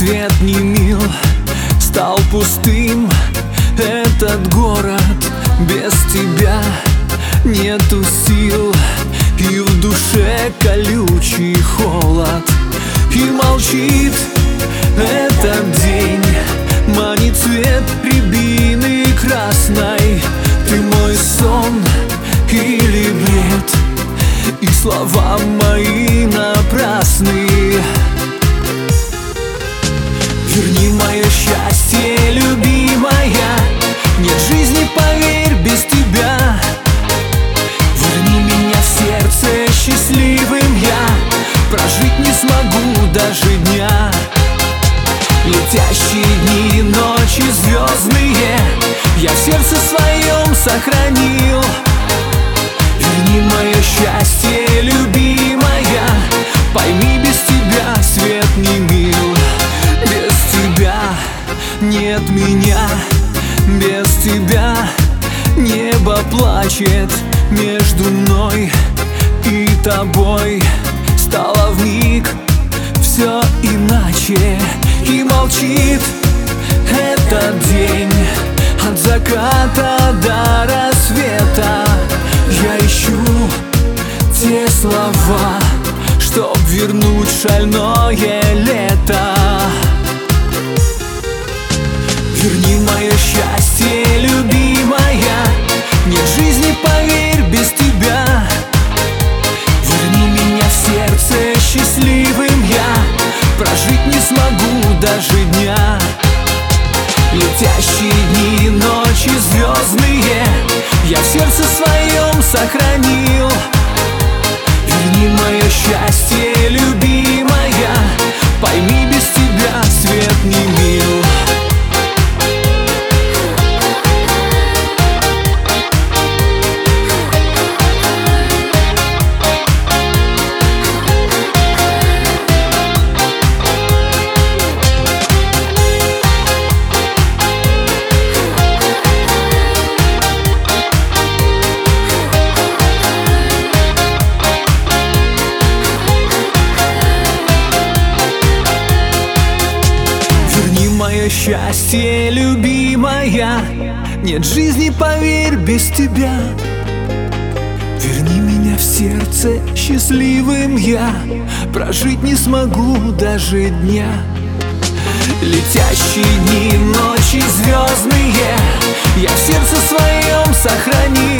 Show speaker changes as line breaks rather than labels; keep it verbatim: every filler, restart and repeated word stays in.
Свет не мил, стал пустым этот город. Без тебя нету сил, и в душе колючий холод. И молчит этот день, манит цвет рябины красной. Ты мой сон или бред, и слова мои напрасны. Верни мое счастье, любимая, нет жизни, поверь, без тебя. Верни меня в сердце счастливым я, прожить не смогу даже дня. Летящие дни, ночи звездные я в сердце своем сохранил. Верни мое счастье, любимая, пойми, без тебя свет не мил. Без тебя нет меня, без тебя небо плачет. Между мной и тобой стало вмиг все иначе. И молчит этот день от заката до рассвета. Я ищу те слова, чтоб вернуть шальное лето. Верни мое счастье, любимая, нет жизни, поверь, без тебя. Верни меня в сердце счастливым я, прожить не смогу даже дня. Летящие дни, ночи звездные я в сердце своем сохранил. Верни мое счастье, любимая, пойми, без тебя свет не мил. Мое счастье, любимая, нет жизни, поверь, без тебя. Верни меня в сердце счастливым я, прожить не смогу даже дня. Летящие дни, ночи звездные я в сердце своем сохранил.